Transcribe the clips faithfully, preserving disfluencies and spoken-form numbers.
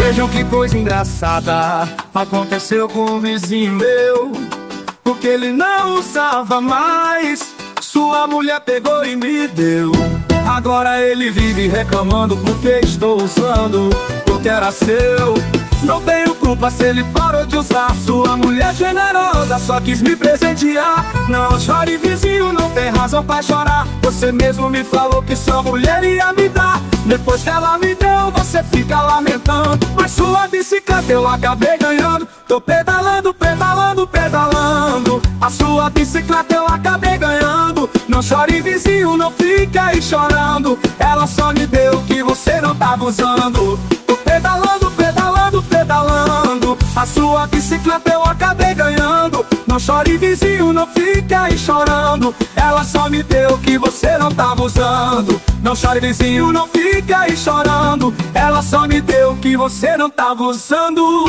Vejam que coisa engraçada aconteceu com um vizinho meu, porque ele não usava mais, sua mulher pegou e me deu. Agora ele vive reclamando porque estou usando o que era seu. Não tenho culpa se ele parou de usar, sua mulher generosa só quis me presentear. Não chore, vizinho, não tem razão pra chorar, você mesmo me falou que sua mulher ia me dar. Depois que ela me deu, você fica lamentando, mas sua bicicleta eu acabei ganhando. Tô pedalando, pedalando, pedalando, a sua bicicleta eu acabei ganhando. Não chore, vizinho, não fica aí chorando, ela só me deu o que você não tava usando. Tô pedalando, pedalando, pedalando, a sua bicicleta eu acabei ganhando. Não chore, vizinho, não fica aí chorando, ela só me deu o que você não tava usando. Não chore, vizinho, não fica aí chorando, ela só me deu o que você não tava usando.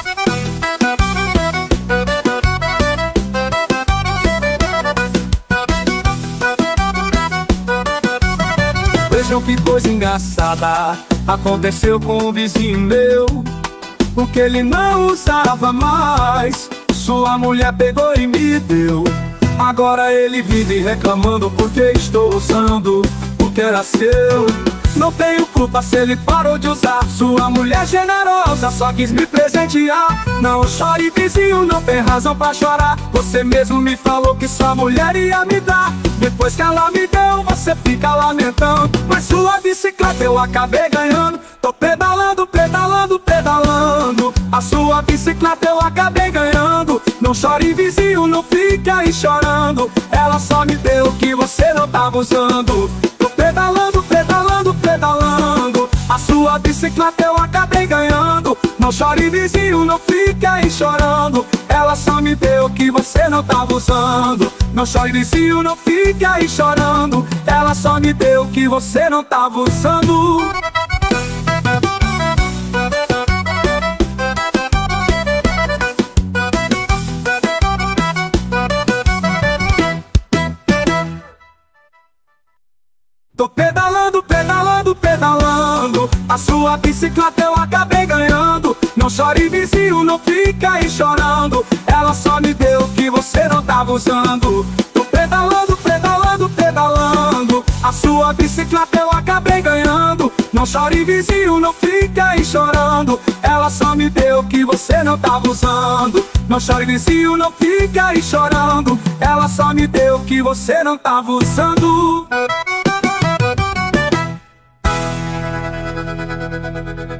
Vejam que coisa engraçada aconteceu com um vizinho meu, porque ele não usava mais, sua mulher pegou e me deu. Agora ele vive reclamando porque estou usando o que era seu. Não tenho culpa se ele parou de usar, sua mulher generosa só quis me presentear. Não chore, vizinho, não tem razão pra chorar, você mesmo me falou que sua mulher ia me dar. Depois que ela me deu, você fica lamentando, mas sua bicicleta eu acabei ganhando. Tô pedalando, pedalando, pedalando, a sua bicicleta eu acabei ganhando. Não chore, vizinho, não fica aí chorando, ela só me deu o que você não tava usando. Tô pedalando, pedalando, pedalando, a sua bicicleta eu acabei ganhando. Não chore, vizinho, não fica aí chorando, ela só me deu o que você não tava usando. Não chore, vizinho, não fica aí chorando, ela só me deu o que você não tava usando. Tô pedalando, pedalando, pedalando, a sua bicicleta eu acabei ganhando. Não chore, vizinho, não fica aí chorando, ela só me deu o que você não tava usando. Tô pedalando, pedalando, pedalando, a sua bicicleta eu acabei ganhando. Não chore, vizinho, não fica aí chorando, ela só me deu o que você não tava usando. Não chore, vizinho, não fica aí chorando, ela só me deu o que você não tava usando.